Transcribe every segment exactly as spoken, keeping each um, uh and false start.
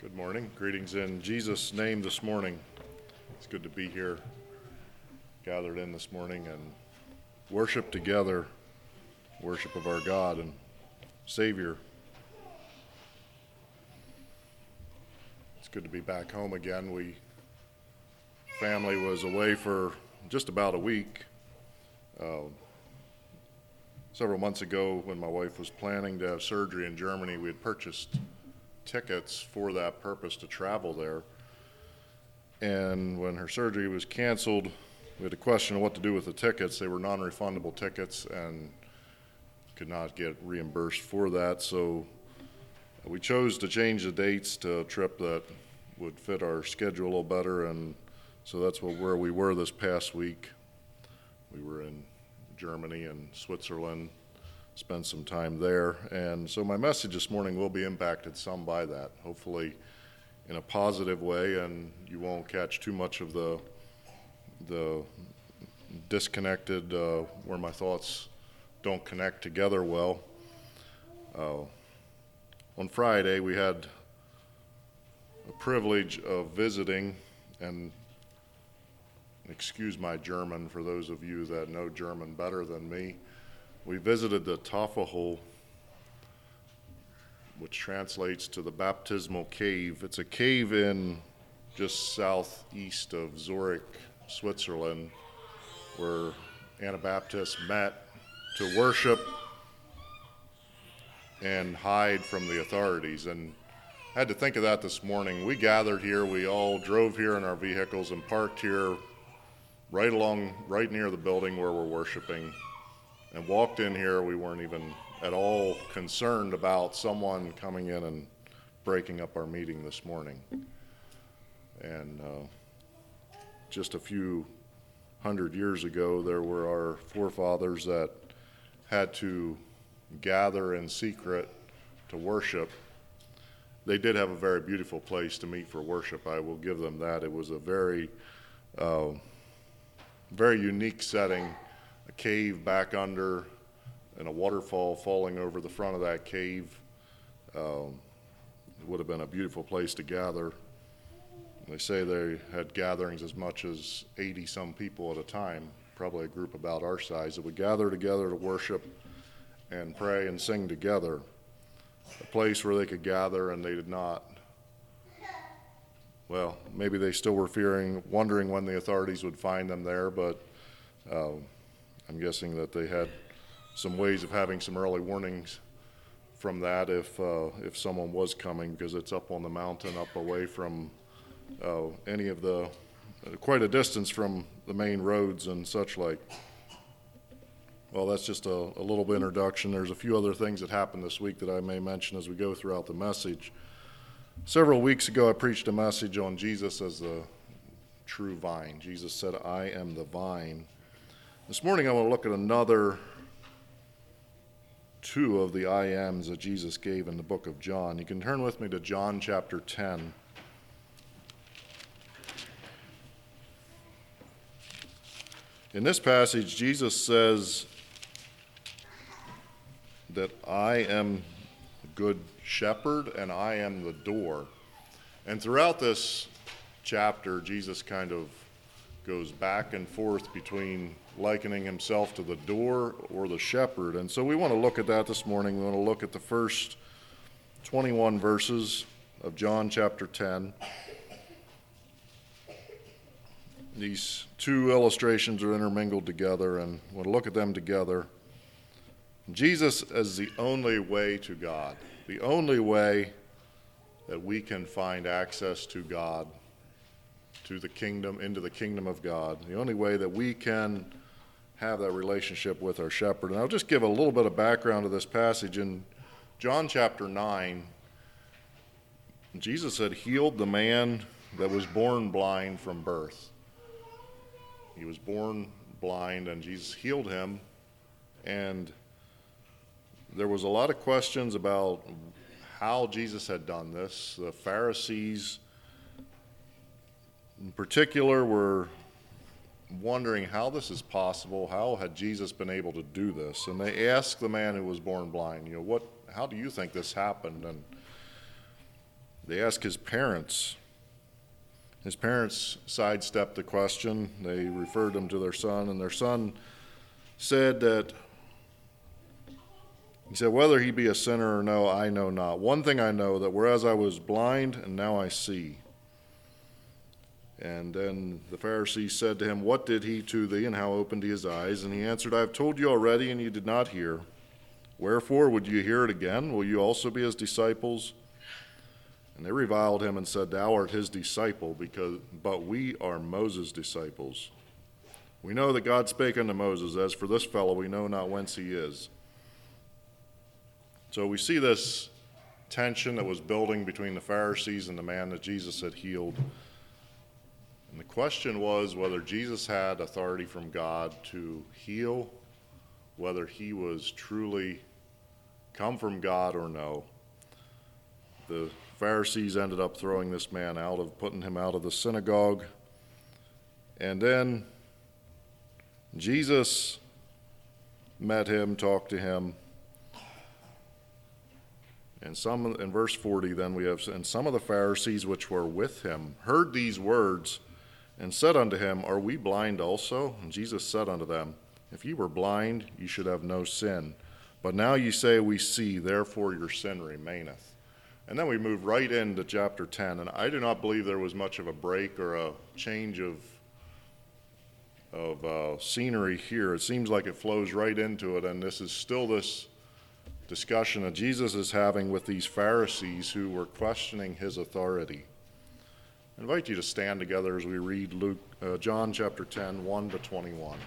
Good morning. Greetings in Jesus' name this morning. It's good to be here, gathered in this morning and worship together, worship of our God and Savior. It's good to be back home again. We, family was away for just about a week. Uh, several months ago, when my wife was planning to have surgery in Germany, we had purchased tickets for that purpose to travel there. And when her surgery was canceled, we had a question of what to do with the tickets. They were non-refundable tickets and could not get reimbursed for that. So we chose to change the dates to a trip that would fit our schedule a little better. And so that's what, where we were this past week. We were in Germany and Switzerland, spend some time there. And so my message this morning will be impacted some by that, hopefully in a positive way, and you won't catch too much of the the disconnected, uh, where my thoughts don't connect together well. Uh, on Friday, we had a privilege of visiting, and excuse my German for those of you that know German better than me. We visited the Tafel, which translates to the baptismal cave. It's a cave in just southeast of Zurich, Switzerland, where Anabaptists met to worship and hide from the authorities. And I had to think of that this morning. We gathered here, we all drove here in our vehicles and parked here right along, right near the building where we're worshiping, and walked in here. We weren't even at all concerned about someone coming in and breaking up our meeting this morning. And uh, just a few hundred years ago, there were our forefathers that had to gather in secret to worship. They did have a very beautiful place to meet for worship. I will give them that. It was a very, uh, very unique setting. A cave back under and a waterfall falling over the front of that cave. Um, it would have been a beautiful place to gather. They say they had gatherings as much as eighty some people at a time, probably a group about our size, that would gather together to worship and pray and sing together. A place where they could gather and they did not. Well, maybe they still were fearing, wondering when the authorities would find them there, but uh, I'm guessing that they had some ways of having some early warnings from that if uh, if someone was coming, because it's up on the mountain, up away from uh, any of the, uh, quite a distance from the main roads and such like. Well, that's just a, a little bit introduction. There's a few other things that happened this week that I may mention as we go throughout the message. Several weeks ago, I preached a message on Jesus as the true vine. Jesus said, "I am the vine." This morning I want to look at another two of the I ams that Jesus gave in the book of John. You can turn with me to John chapter ten. In this passage, Jesus says that I am the good shepherd and I am the door. And throughout this chapter, Jesus kind of goes back and forth between likening himself to the door or the shepherd. And so we want to look at that this morning. We want to look at the first twenty-one verses of John chapter ten. These two illustrations are intermingled together, and we want to look at them together. Jesus as the only way to God, the only way that we can find access to God, to the kingdom, into the kingdom of God, the only way that we can have that relationship with our shepherd. And I'll just give a little bit of background to this passage. In John chapter nine, Jesus had healed the man that was born blind from birth. He was born blind, and Jesus healed him, and there was a lot of questions about how Jesus had done this. The Pharisees in particular were wondering how this is possible. How had Jesus been able to do this? And they asked the man who was born blind, you know, what, how do you think this happened? And they ask his parents. His parents sidestepped the question. They referred him to their son, and their son said that, he said, whether he be a sinner or no, I know not. One thing I know, that whereas I was blind, and now I see. And then the Pharisees said to him, what did he to thee, and how opened he his eyes? And he answered, I have told you already, and you did not hear. Wherefore would you hear it again? Will you also be his disciples? And they reviled him and said, thou art his disciple, because but we are Moses' disciples. We know that God spake unto Moses, as for this fellow we know not whence he is. So we see this tension that was building between the Pharisees and the man that Jesus had healed. And the question was whether Jesus had authority from God to heal, whether he was truly come from God or no. The Pharisees ended up throwing this man out of, putting him out of the synagogue. And then Jesus met him, talked to him. And some, in verse forty, then we have, and some of the Pharisees which were with him heard these words and said unto him, are we blind also? And Jesus said unto them, if ye were blind, ye should have no sin. But now ye say, we see, therefore your sin remaineth. And then we move right into chapter ten, and I do not believe there was much of a break or a change of, of uh, scenery here. It seems like it flows right into it, and this is still this discussion that Jesus is having with these Pharisees who were questioning his authority. I invite you to stand together as we read Luke, uh, John chapter ten, one to twenty-one.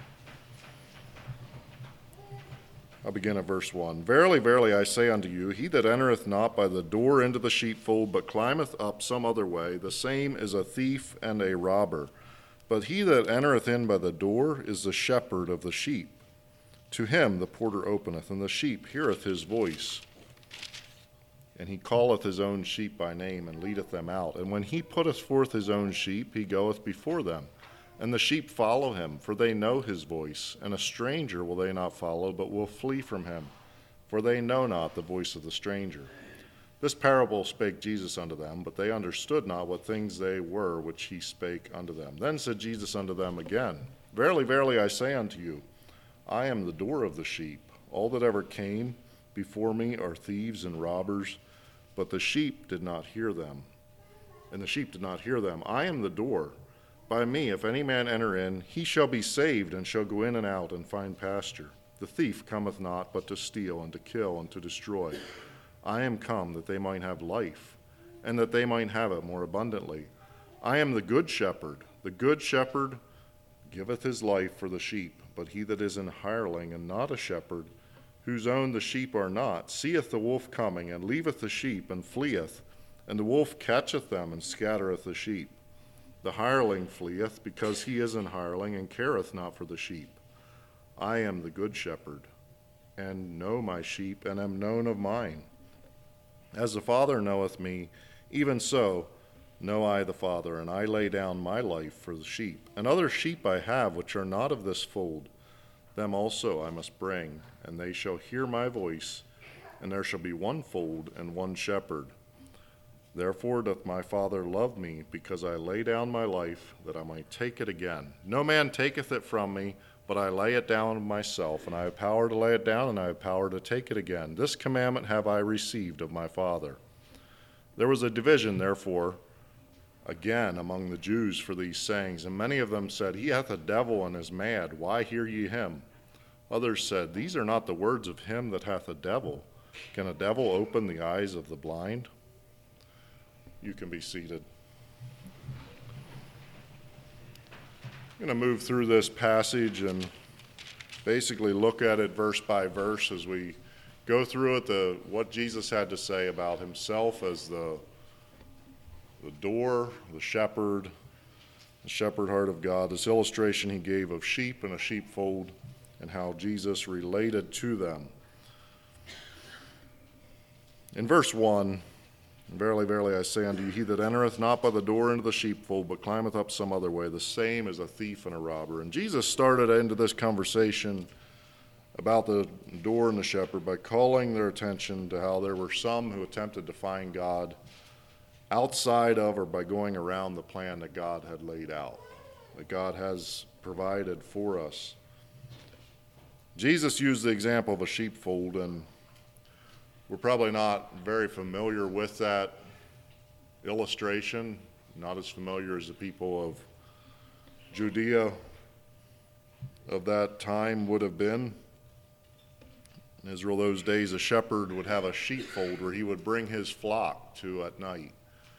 I'll begin at verse one. Verily, verily, I say unto you, he that entereth not by the door into the sheepfold, but climbeth up some other way, the same is a thief and a robber. But he that entereth in by the door is the shepherd of the sheep. To him the porter openeth, and the sheep heareth his voice. And he calleth his own sheep by name, and leadeth them out. And when he putteth forth his own sheep, he goeth before them. And the sheep follow him, for they know his voice. And a stranger will they not follow, but will flee from him, for they know not the voice of the stranger. This parable spake Jesus unto them, but they understood not what things they were which he spake unto them. Then said Jesus unto them again, Verily, verily, I say unto you, I am the door of the sheep. All that ever came before me are thieves and robbers, but the sheep did not hear them. And the sheep did not hear them. I am the door. By me, if any man enter in, he shall be saved, and shall go in and out and find pasture. The thief cometh not but to steal and to kill and to destroy. I am come that they might have life, and that they might have it more abundantly. I am the good shepherd. The good shepherd giveth his life for the sheep. But he that is an hireling and not a shepherd, whose own the sheep are not, seeth the wolf coming, and leaveth the sheep, and fleeth. And the wolf catcheth them, and scattereth the sheep. The hireling fleeth, because he is an hireling, and careth not for the sheep. I am the good shepherd, and know my sheep, and am known of mine. As the Father knoweth me, even so know I the Father, and I lay down my life for the sheep. And other sheep I have, which are not of this fold. Them also I must bring, and they shall hear my voice, and there shall be one fold and one shepherd. Therefore doth my Father love me, because I lay down my life, that I might take it again. No man taketh it from me, but I lay it down of myself, and I have power to lay it down, and I have power to take it again. This commandment have I received of my Father. There was a division, therefore, again among the Jews for these sayings, and many of them said, He hath a devil and is mad. Why hear ye him? Others said, These are not the words of him that hath a devil. Can a devil open the eyes of the blind? You can be seated. I'm going to move through this passage and basically look at it verse by verse as we go through it, the, what Jesus had to say about himself as the, the door, the shepherd, the shepherd heart of God, this illustration he gave of sheep and a sheepfold, and how Jesus related to them. In verse one, Verily, verily, I say unto you, he that entereth not by the door into the sheepfold, but climbeth up some other way, the same is a thief and a robber. And Jesus started into this conversation about the door and the shepherd by calling their attention to how there were some who attempted to find God outside of or by going around the plan that God had laid out, that God has provided for us. Jesus used the example of a sheepfold, and we're probably not very familiar with that illustration, not as familiar as the people of Judea of that time would have been. In Israel those days, a shepherd would have a sheepfold where he would bring his flock to at night.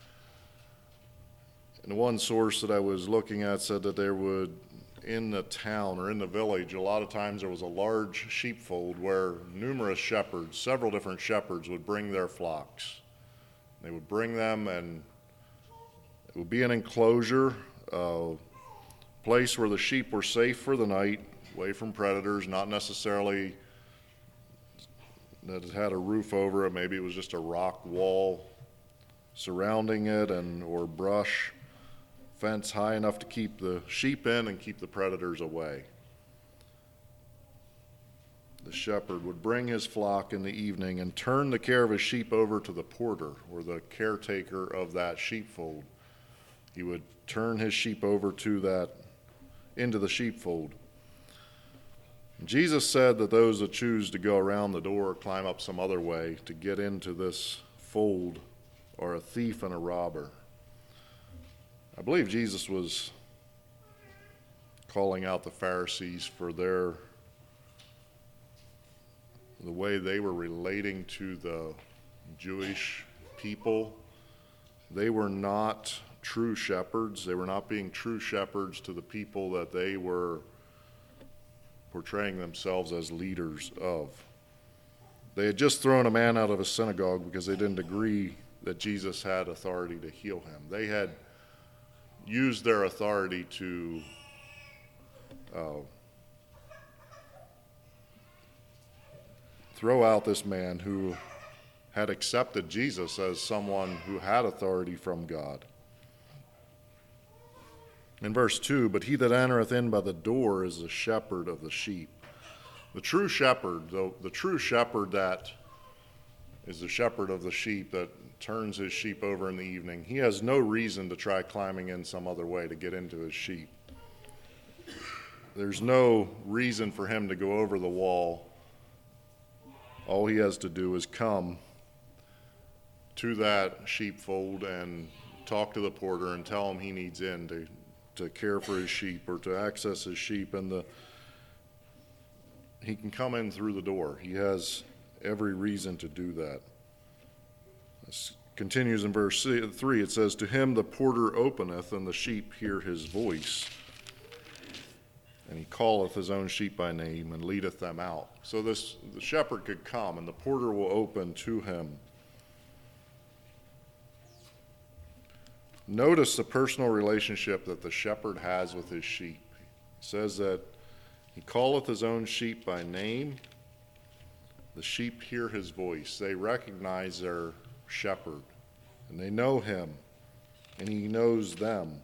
And one source that I was looking at said that there would, in the town or in the village, a lot of times there was a large sheepfold where numerous shepherds, several different shepherds, would bring their flocks. They would bring them, and it would be an enclosure, a place where the sheep were safe for the night, away from predators, not necessarily that it had a roof over it. Maybe it was just a rock wall surrounding it, and or brush fence high enough to keep the sheep in and keep the predators away. The shepherd would bring his flock in the evening and turn the care of his sheep over to the porter, or the caretaker of that sheepfold. He would turn his sheep over to that, into the sheepfold. Jesus said that those that choose to go around the door or climb up some other way to get into this fold are a thief and a robber. I believe Jesus was calling out the Pharisees for their the way they were relating to the Jewish people. They were not true shepherds. They were not being true shepherds to the people that they were portraying themselves as leaders of. They had just thrown a man out of a synagogue because they didn't agree that Jesus had authority to heal him. They had used their authority to uh, throw out this man who had accepted Jesus as someone who had authority from God. In verse two, but he that entereth in by the door is the shepherd of the sheep. The true shepherd, the, the true shepherd that is the shepherd of the sheep that turns his sheep over in the evening, he has no reason to try climbing in some other way to get into his sheep. There's no reason for him to go over the wall. All he has to do is come to that sheepfold and talk to the porter and tell him he needs in to to care for his sheep or to access his sheep, and the he can come in through the door. He has every reason to do that. This continues in verse three. It says, to him the porter openeth, and the sheep hear his voice. And he calleth his own sheep by name and leadeth them out. So this the shepherd could come, and the porter will open to him. Notice the personal relationship that the shepherd has with his sheep. It says that he calleth his own sheep by name. The sheep hear his voice. They recognize their shepherd, and they know him, and he knows them.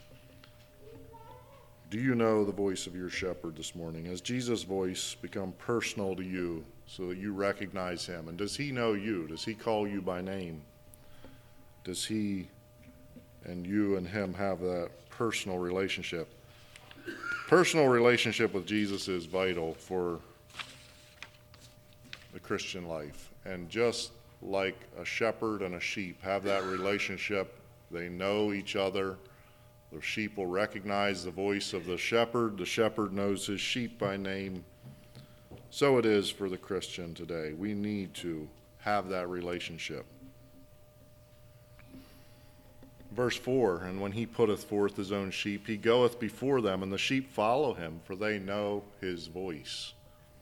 Do you know the voice of your shepherd this morning? Has Jesus' voice become personal to you so that you recognize him? And does he know you? Does he call you by name? Does he and you and him have that personal relationship? Personal relationship with Jesus is vital for the Christian life. And just like a shepherd and a sheep have that relationship, they know each other. The sheep will recognize the voice of the shepherd. The shepherd knows his sheep by name. So it is for the Christian today. We need to have that relationship. Verse four, and when he putteth forth his own sheep, he goeth before them, and the sheep follow him, for they know his voice.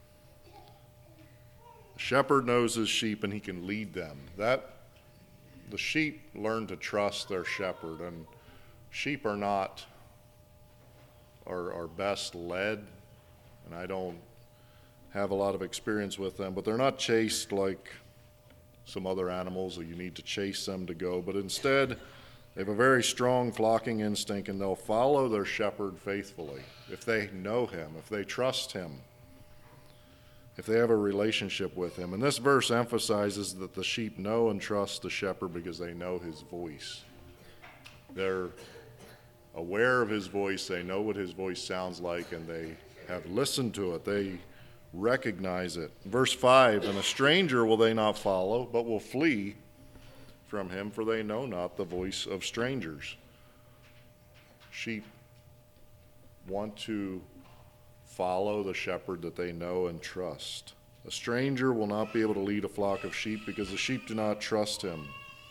The shepherd knows his sheep, and he can lead them. That the sheep learn to trust their shepherd, and sheep are not are, are best led, and I don't have a lot of experience with them, but they're not chased like some other animals that you need to chase them to go, but instead they have a very strong flocking instinct, and they'll follow their shepherd faithfully if they know him, if they trust him. if they have a relationship with him. And this verse emphasizes that the sheep know and trust the shepherd because they know his voice. They're aware of his voice, they know what his voice sounds like, and they have listened to it. They recognize it. Verse five, and a stranger will they not follow, but will flee from him, for they know not the voice of strangers. Sheep want to follow the shepherd that they know and trust. A stranger will not be able to lead a flock of sheep because the sheep do not trust him.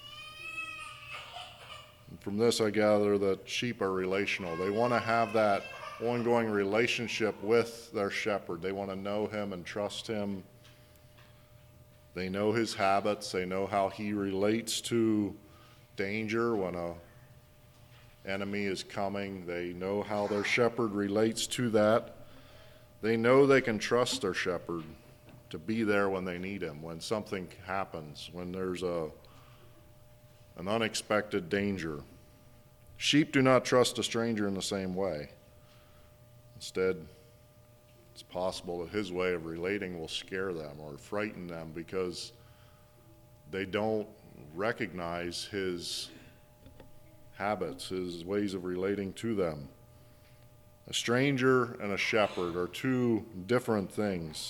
And from this I gather that sheep are relational. They want to have that ongoing relationship with their shepherd. They want to know him and trust him. They know his habits. They know how he relates to danger when a enemy is coming. They know how their shepherd relates to that. They know they can trust their shepherd to be there when they need him, when something happens, when there's a an unexpected danger. Sheep do not trust a stranger in the same way. Instead, it's possible that his way of relating will scare them or frighten them because they don't recognize his habits, his ways of relating to them. A stranger and a shepherd are two different things.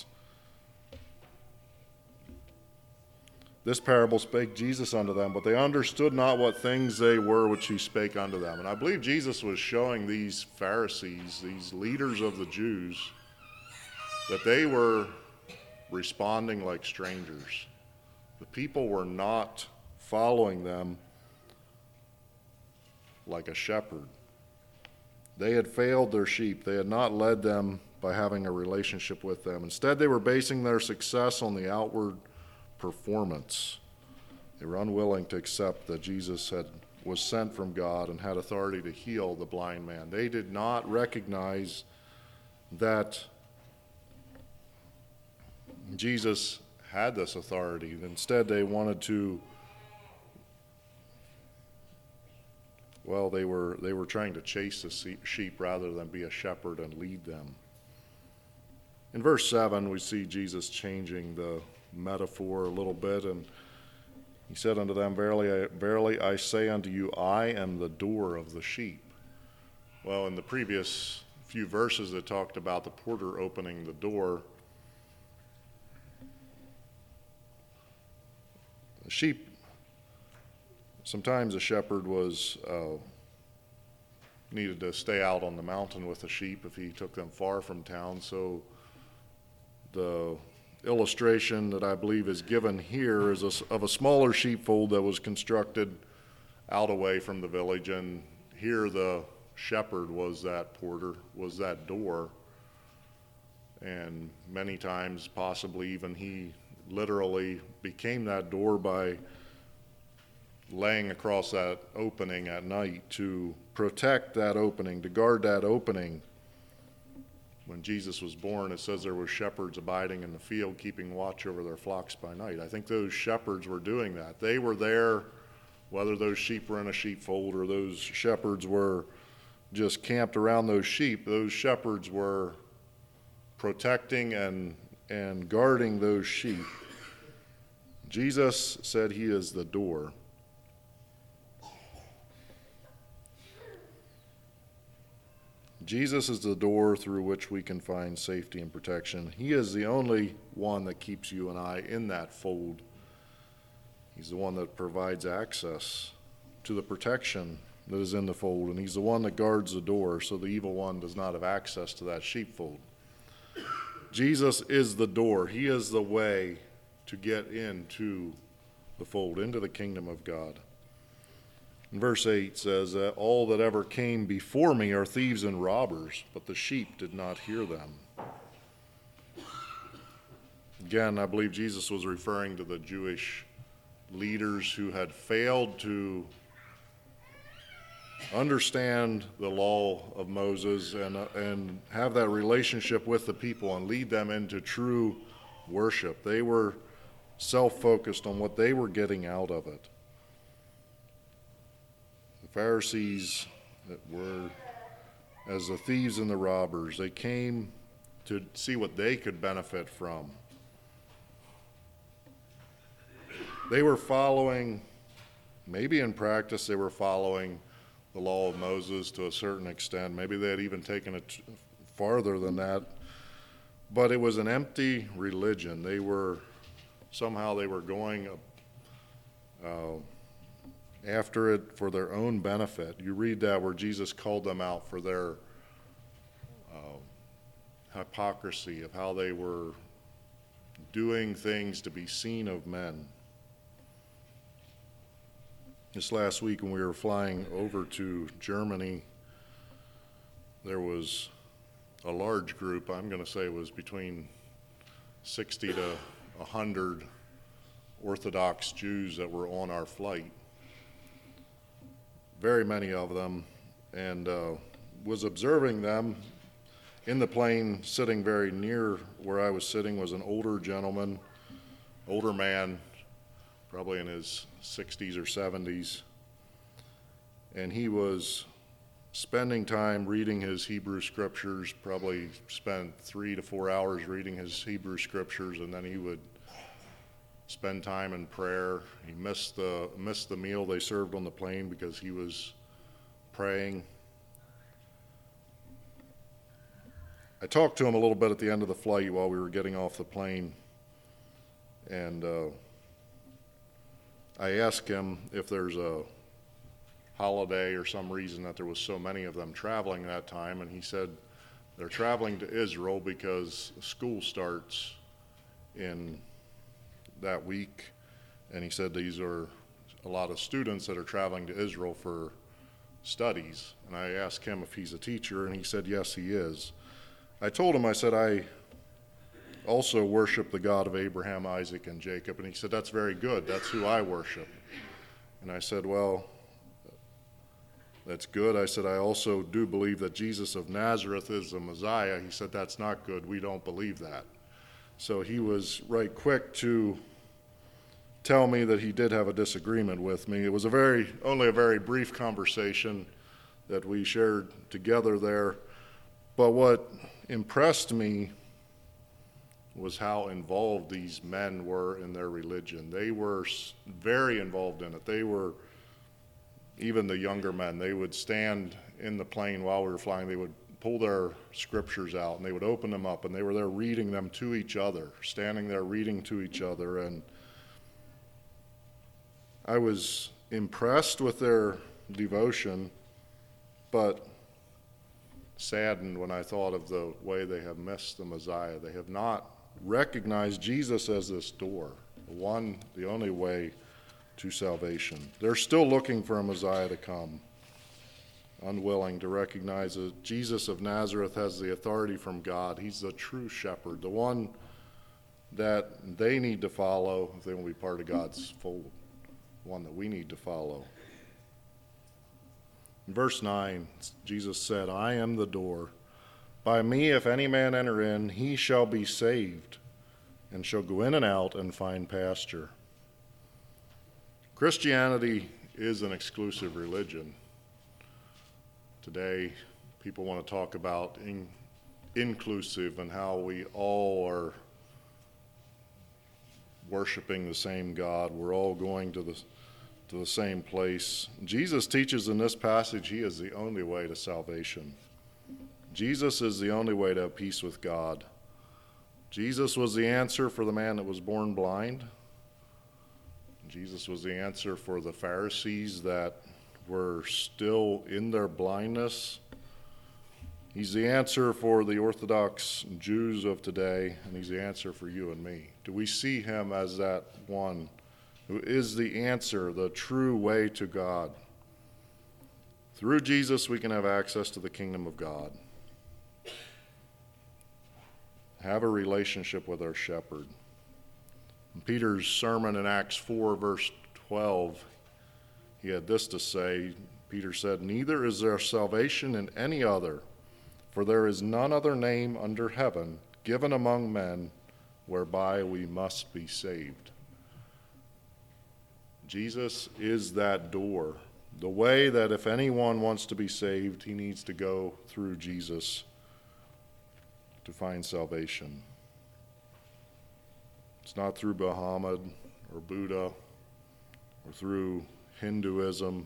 This parable spake Jesus unto them, but they understood not what things they were which he spake unto them. And I believe Jesus was showing these Pharisees, these leaders of the Jews, that they were responding like strangers. The people were not following them like a shepherd. They had failed their sheep. They had not led them by having a relationship with them. Instead, they were basing their success on the outward performance. They were unwilling to accept that Jesus had was sent from God and had authority to heal the blind man. They did not recognize that Jesus had this authority. Instead, they wanted to Well, they were they were trying to chase the sheep rather than be a shepherd and lead them. In verse seven, we see Jesus changing the metaphor a little bit, and he said unto them, Verily, I, verily I say unto you, I am the door of the sheep. Well, in the previous few verses that talked about the porter opening the door, the sheep, sometimes a shepherd was uh, needed to stay out on the mountain with the sheep if he took them far from town. So the illustration that I believe is given here is a, of a smaller sheepfold that was constructed out away from the village, and here the shepherd was that porter, was that door, and many times possibly even he literally became that door by laying across that opening at night to protect that opening, to guard that opening. When Jesus was born, it says there were shepherds abiding in the field, keeping watch over their flocks by night. I think those shepherds were doing that. They were there, whether those sheep were in a sheepfold or those shepherds were just camped around those sheep, those shepherds were protecting and, and guarding those sheep. Jesus said he is the door. Jesus is the door through which we can find safety and protection. He is the only one that keeps you and I in that fold. He's the one that provides access to the protection that is in the fold, and he's the one that guards the door so the evil one does not have access to that sheepfold. Jesus is the door. He is the way to get into the fold, into the kingdom of God. And verse eight says that all that ever came before me are thieves and robbers, but the sheep did not hear them. Again, I believe Jesus was referring to the Jewish leaders who had failed to understand the law of Moses and, uh, and have that relationship with the people and lead them into true worship. They were self-focused on what they were getting out of it. The Pharisees that were as the thieves and the robbers, they came to see what they could benefit from. They were following, maybe in practice, they were following the law of Moses to a certain extent. Maybe they had even taken it farther than that. But it was an empty religion. They were, somehow they were going uh, after it for their own benefit. You read that where Jesus called them out for their uh, hypocrisy of how they were doing things to be seen of men. This last week when we were flying over to Germany, there was a large group, I'm going to say it was between sixty to one hundred Orthodox Jews that were on our flight. Very many of them, and uh, was observing them in the plane. Sitting very near where I was sitting was an older gentleman, older man, probably in his sixties or seventies, and he was spending time reading his Hebrew scriptures, probably spent three to four hours reading his Hebrew scriptures, and then he would spend time in prayer. He missed the missed the meal they served on the plane because he was praying. I talked to him a little bit at the end of the flight while we were getting off the plane, and uh, I asked him if there's a holiday or some reason that there was so many of them traveling that time, and he said they're traveling to Israel because school starts in that week, and he said these are a lot of students that are traveling to Israel for studies. And I asked him if he's a teacher, and he said yes, he is. I told him, I said, I also worship the God of Abraham, Isaac, and Jacob, and he said, that's very good, that's who I worship. And I said, well, that's good. I said, I also do believe that Jesus of Nazareth is the Messiah. He said, that's not good. We don't believe that. So he was right quick to tell me that he did have a disagreement with me. It was a very, only a very brief conversation that we shared together there. But what impressed me was how involved these men were in their religion. They were very involved in it. They were, even the younger men, they would stand in the plane while we were flying. They would pull their scriptures out and they would open them up, and they were there reading them to each other, standing there reading to each other. And I was impressed with their devotion, but saddened when I thought of the way they have missed the Messiah. They have not recognized Jesus as this door, the one, the only way to salvation. They're still looking for a Messiah to come, unwilling to recognize that Jesus of Nazareth has the authority from God. He's the true shepherd, the one that they need to follow if they want to be part of God's fold, one that we need to follow. In verse nine, Jesus said, I am the door. By me, if any man enter in, he shall be saved, and shall go in and out and find pasture. Christianity is an exclusive religion. Today, people want to talk about in, inclusive and how we all are worshiping the same God. We're all going to the to the same place. Jesus teaches in this passage he is the only way to salvation. Jesus is the only way to have peace with God. Jesus was the answer for the man that was born blind. Jesus was the answer for the Pharisees that were still in their blindness. He's the answer for the Orthodox Jews of today, and he's the answer for you and me. Do we see him as that one who is the answer, the true way to God? Through Jesus, we can have access to the kingdom of God. Have a relationship with our shepherd. In Peter's sermon in Acts four, verse twelve, he had this to say. Peter said, neither is there salvation in any other, for there is none other name under heaven given among men whereby we must be saved. Jesus is that door, the way that if anyone wants to be saved, he needs to go through Jesus to find salvation. It's not through Muhammad or Buddha or through Hinduism.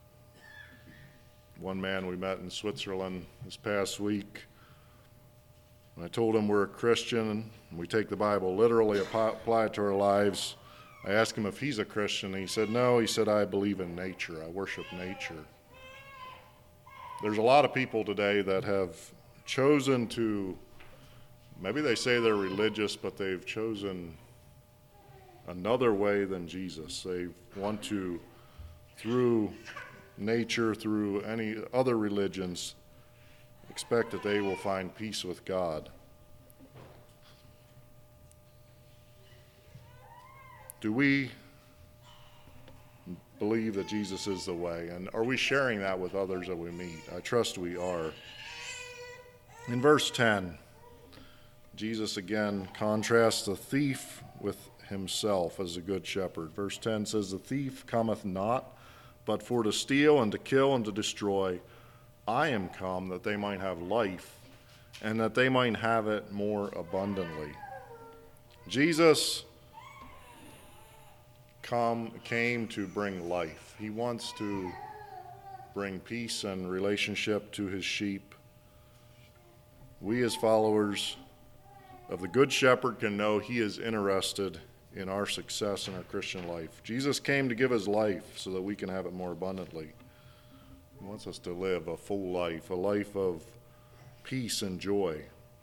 One man we met in Switzerland this past week, when I told him we're a Christian and we take the Bible literally, apply it to our lives, I asked him if he's a Christian, and he said, no. He said, I believe in nature. I worship nature. There's a lot of people today that have chosen to, maybe they say they're religious, but they've chosen another way than Jesus. They want to, through nature, through any other religions, expect that they will find peace with God. Do we believe that Jesus is the way? And are we sharing that with others that we meet? I trust we are. In verse ten, Jesus again contrasts the thief with himself as a good shepherd. Verse ten says, the thief cometh not, but for to steal and to kill and to destroy. I am come that they might have life, and that they might have it more abundantly. Jesus come, came to bring life. He wants to bring peace and relationship to his sheep. We as followers of the Good Shepherd can know he is interested in our success in our Christian life. Jesus came to give his life so that we can have it more abundantly. He wants us to live a full life, a life of peace and joy.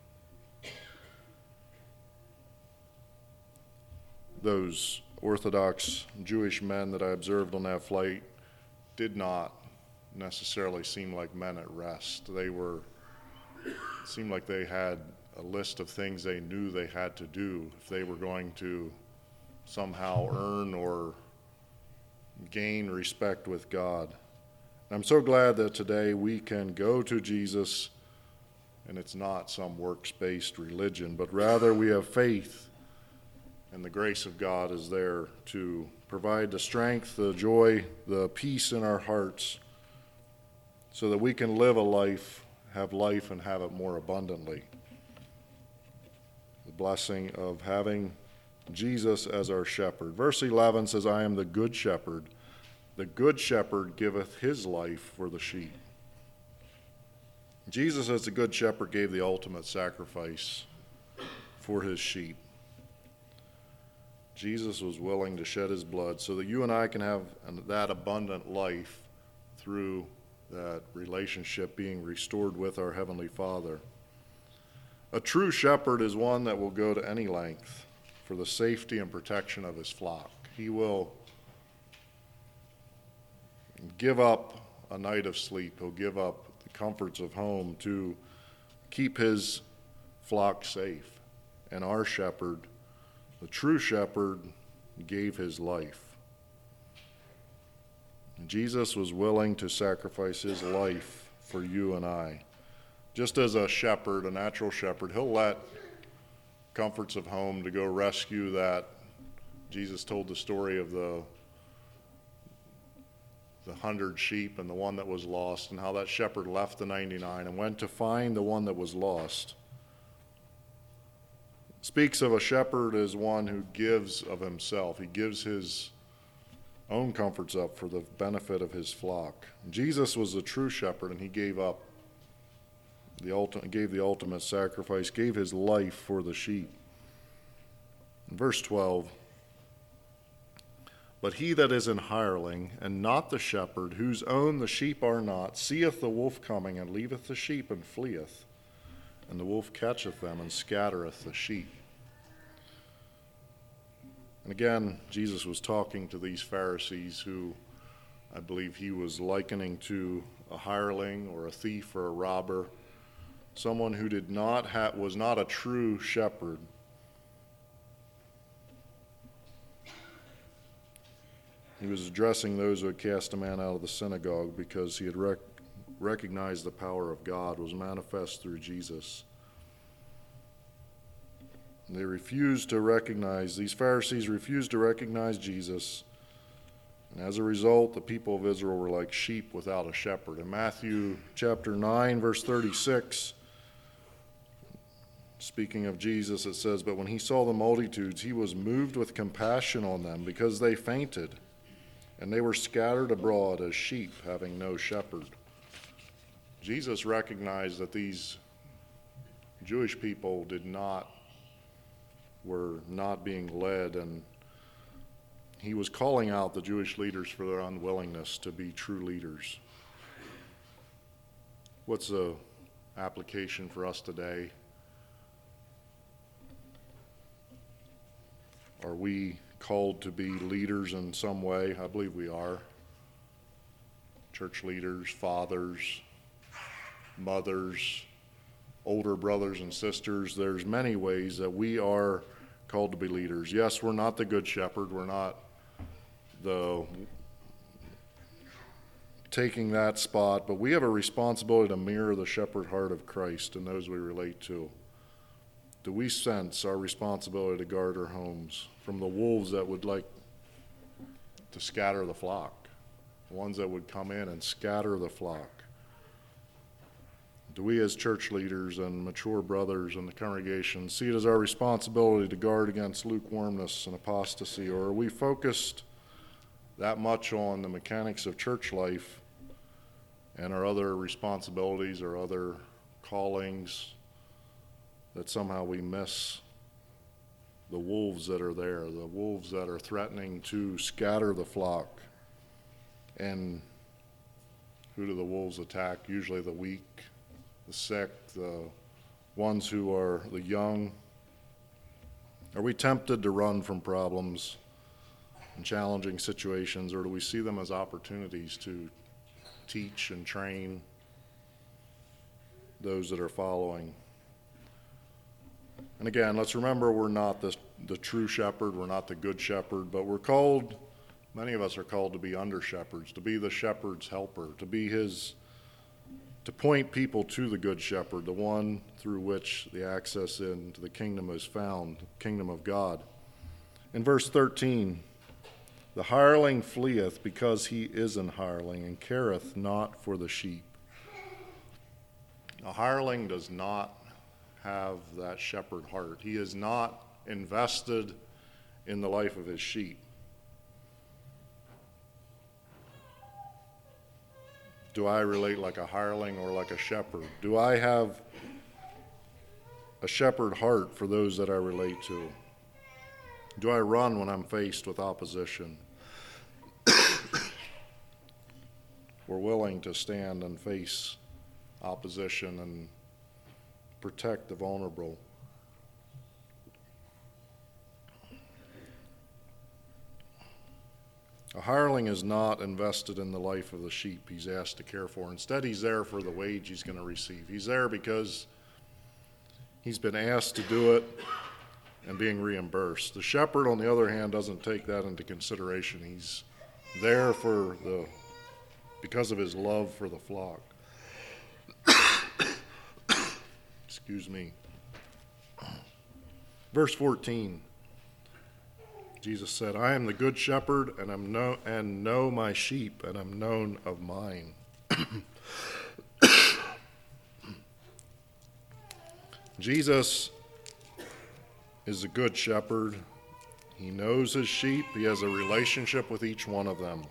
Those Orthodox Jewish men that I observed on that flight did not necessarily seem like men at rest. They were, it seemed like they had a list of things they knew they had to do if they were going to somehow earn or gain respect with God. I'm so glad that today we can go to Jesus, and it's not some works-based religion, but rather we have faith, and the grace of God is there to provide the strength, the joy, the peace in our hearts, so that we can live a life, have life, and have it more abundantly. The blessing of having Jesus as our shepherd. Verse eleven says, I am the good shepherd. The good shepherd giveth his life for the sheep. Jesus, as the good shepherd, gave the ultimate sacrifice for his sheep. Jesus was willing to shed his blood so that you and I can have that abundant life through that relationship being restored with our Heavenly Father. A true shepherd is one that will go to any length for the safety and protection of his flock. He will give up a night of sleep. He'll give up the comforts of home to keep his flock safe. And our shepherd, the true shepherd, gave his life. And Jesus was willing to sacrifice his life for you and I. Just as a shepherd, a natural shepherd, he'll let comforts of home to go rescue that. Jesus told the story of the the hundred sheep and the one that was lost, and how that shepherd left the ninety-nine and went to find the one that was lost. It speaks of a shepherd as one who gives of himself. He gives his own comforts up for the benefit of his flock. Jesus was the true shepherd, and he gave up the ultimate, gave the ultimate sacrifice, gave his life for the sheep. In verse twelve, but he that is an hireling, and not the shepherd, whose own the sheep are not, seeth the wolf coming, and leaveth the sheep, and fleeth. And the wolf catcheth them, and scattereth the sheep. And again, Jesus was talking to these Pharisees who I believe he was likening to a hireling or a thief or a robber, someone who did not ha- was not a true shepherd. He was addressing those who had cast a man out of the synagogue because he had rec- recognized the power of God was manifest through Jesus. And they refused to recognize, these Pharisees refused to recognize Jesus. And as a result, the people of Israel were like sheep without a shepherd. In Matthew chapter nine, verse thirty-six, speaking of Jesus, it says, but when he saw the multitudes, he was moved with compassion on them because they fainted, and they were scattered abroad as sheep having no shepherd. Jesus recognized that these Jewish people did not, were not being led, and he was calling out the Jewish leaders for their unwillingness to be true leaders. What's the application for us today? Are we called to be leaders in some way? I believe we are. Church leaders, fathers, mothers, older brothers and sisters. There's many ways that we are called to be leaders. Yes, we're not the good shepherd. We're not the taking that spot, but we have a responsibility to mirror the shepherd heart of Christ and those we relate to. Do we sense our responsibility to guard our homes from the wolves that would like to scatter the flock, the ones that would come in and scatter the flock? Do we as church leaders and mature brothers in the congregation see it as our responsibility to guard against lukewarmness and apostasy, or are we focused that much on the mechanics of church life and our other responsibilities or other callings that somehow we miss the wolves that are there, the wolves that are threatening to scatter the flock? And who do the wolves attack? Usually the weak, the sick, the ones who are the young. Are we tempted to run from problems and challenging situations, or do we see them as opportunities to teach and train those that are following? And again, let's remember we're not the, the true shepherd, we're not the good shepherd, but we're called, many of us are called to be under shepherds, to be the shepherd's helper, to be his, to point people to the good shepherd, the one through which the access into the kingdom is found, the kingdom of God. In verse thirteen, the hireling fleeth because he is an hireling, and careth not for the sheep. A hireling does not have that shepherd heart. He is not invested in the life of his sheep. Do I relate like a hireling or like a shepherd? Do I have a shepherd heart for those that I relate to? Do I run when I'm faced with opposition? We're willing to stand and face opposition and protect the vulnerable. A hireling is not invested in the life of the sheep he's asked to care for. Instead, he's there for the wage he's going to receive. He's there because he's been asked to do it and being reimbursed. The shepherd, on the other hand, doesn't take that into consideration. He's there for the because of his love for the flock. Excuse me. Verse fourteen. Jesus said, I am the good shepherd, and am know and know my sheep, and am known of mine. Jesus is a good shepherd. He knows his sheep. He has a relationship with each one of them.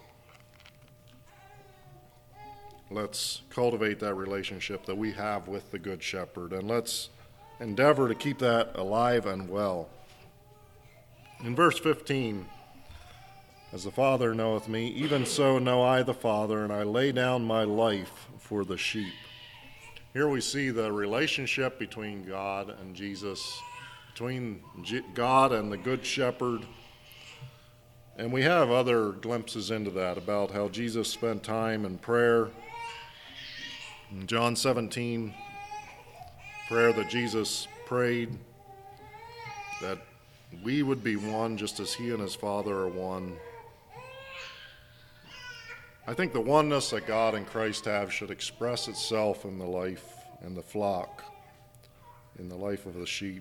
Let's cultivate that relationship that we have with the good shepherd, and let's endeavor to keep that alive and well. In verse fifteen, as the Father knoweth me, even so know I the Father, and I lay down my life for the sheep. Here we see the relationship between God and Jesus, between God and the Good Shepherd. And we have other glimpses into that about how Jesus spent time in prayer. In John seventeen, prayer that Jesus prayed, that we would be one just as he and his Father are one. I think the oneness that God and Christ have should express itself in the life and the flock, in the life of the sheep.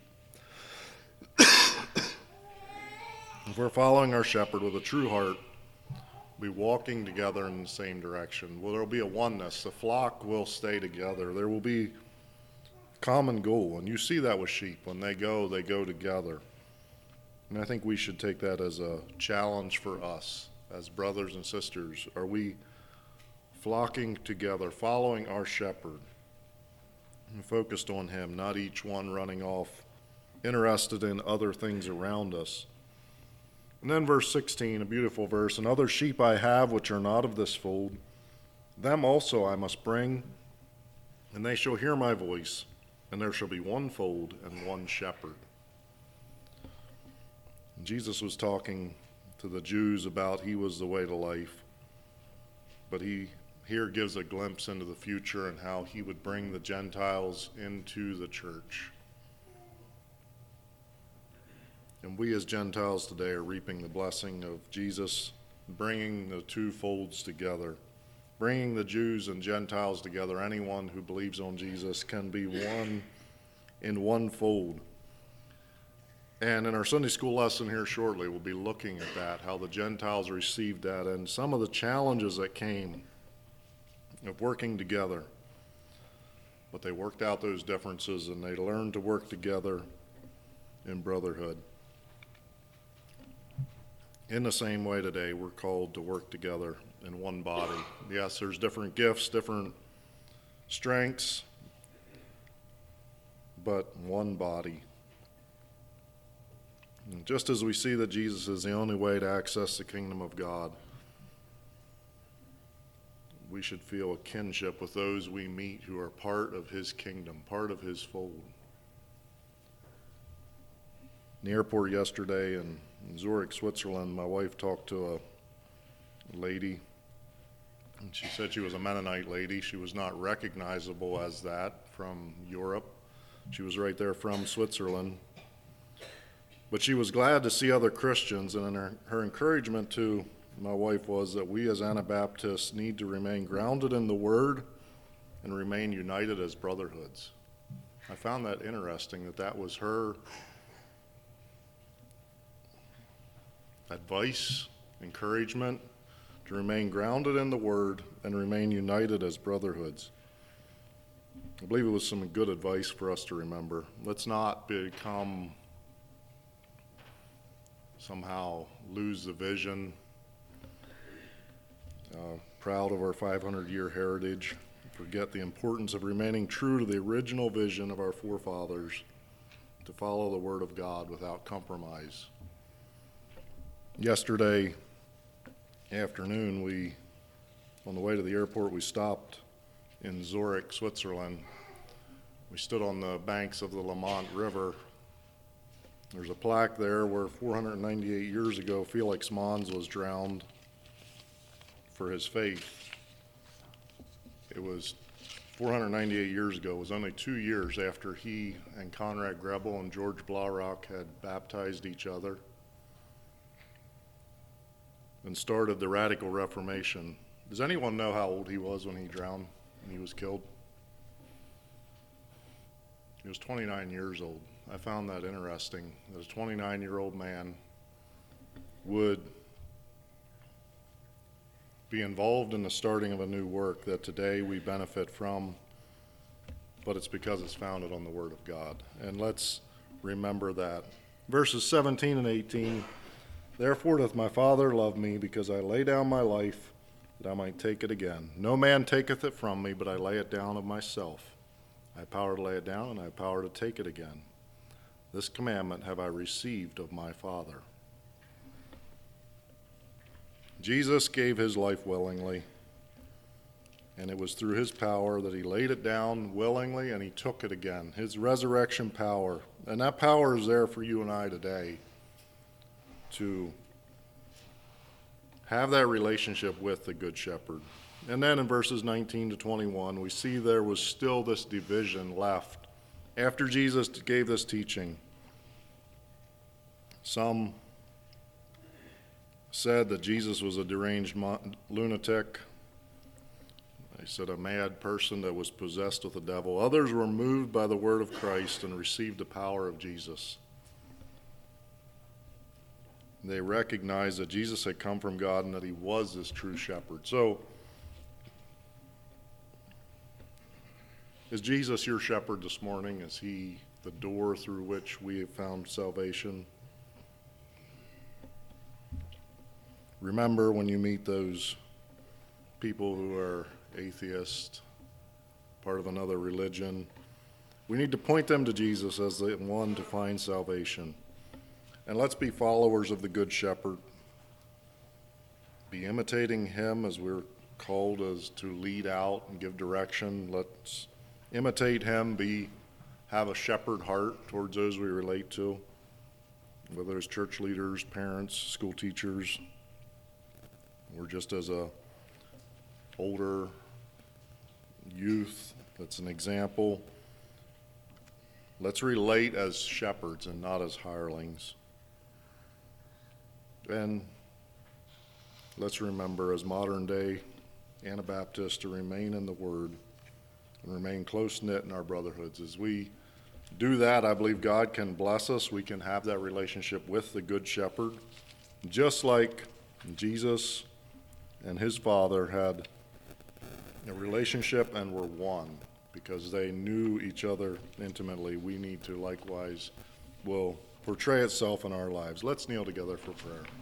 If we're following our shepherd with a true heart, we'll be walking together in the same direction. Well, there will be a oneness. The flock will stay together. There will be common goal, and you see that with sheep. When they go, they go together. And I think we should take that as a challenge for us as brothers and sisters? Are we flocking together, following our shepherd, and focused on him, not each one running off, interested in other things around us? And then verse sixteen, a beautiful verse, and other sheep I have which are not of this fold, them also I must bring, and they shall hear my voice, and there shall be one fold and one shepherd. And Jesus was talking to the Jews about he was the way to life, but he here gives a glimpse into the future and how he would bring the Gentiles into the church. And we as Gentiles today are reaping the blessing of Jesus, bringing the two folds together, bringing the Jews and Gentiles together. Anyone who believes on Jesus can be one in one fold. And in our Sunday school lesson here shortly, we'll be looking at that, how the Gentiles received that, and some of the challenges that came of working together. But they worked out those differences, and they learned to work together in brotherhood. In the same way today, we're called to work together in one body. Yes, there's different gifts, different strengths, but one body. And just as we see that Jesus is the only way to access the kingdom of God, we should feel a kinship with those we meet who are part of his kingdom, part of his fold. In the airport yesterday in Zurich, Switzerland, my wife talked to a lady, and she said she was a Mennonite lady. She was not recognizable as that from Europe. She was right there from Switzerland. But she was glad to see other Christians, and her, her encouragement to my wife was that we as Anabaptists need to remain grounded in the Word and remain united as brotherhoods. I found that interesting, that that was her advice, encouragement, to remain grounded in the Word and remain united as brotherhoods. I believe it was some good advice for us to remember. Let's not become somehow lose the vision, uh, proud of our five hundred year heritage, forget the importance of remaining true to the original vision of our forefathers, to follow the Word of God without compromise. Yesterday afternoon, we, on the way to the airport, we stopped in Zurich, Switzerland. We stood on the banks of the Lamont River. There's a plaque there where four hundred ninety-eight years ago, Felix Mons was drowned for his faith. It was four hundred ninety-eight years ago. It was only two years after he and Conrad Grebel and George Blaurock had baptized each other and started the Radical Reformation. Does anyone know how old he was when he drowned and he was killed? He was twenty-nine years old. I found that interesting, that a twenty-nine-year-old man would be involved in the starting of a new work that today we benefit from, but it's because it's founded on the Word of God. And let's remember that. Verses seventeen and eighteen, therefore doth my Father love me, because I lay down my life, that I might take it again. No man taketh it from me, but I lay it down of myself. I have power to lay it down, and I have power to take it again. This commandment have I received of my Father. Jesus gave his life willingly, and it was through his power that he laid it down willingly and he took it again, his resurrection power. And that power is there for you and I today to have that relationship with the Good Shepherd. And then in verses nineteen to twenty-one, we see there was still this division left. After Jesus gave this teaching, some said that Jesus was a deranged lunatic. They said a mad person that was possessed with the devil. Others were moved by the word of Christ and received the power of Jesus. They recognized that Jesus had come from God and that he was this true shepherd. So, is Jesus your shepherd this morning? Is he the door through which we have found salvation? remember when you meet those people who are atheists, part of another religion, we need to point them to Jesus as the one to find salvation. And let's be followers of the Good Shepherd. Be imitating him as we're called as to lead out and give direction. Let's imitate him, be have a shepherd heart towards those we relate to, whether it's church leaders, parents, school teachers, or just as a older youth that's an example. Let's relate as shepherds and not as hirelings. And let's remember as modern day Anabaptists to remain in the Word and remain close-knit in our brotherhoods. As we do that, I believe God can bless us. We can have that relationship with the Good Shepherd, just like Jesus and his Father had a relationship and were one because they knew each other intimately. We need to likewise will portray itself in our lives. Let's kneel together for prayer.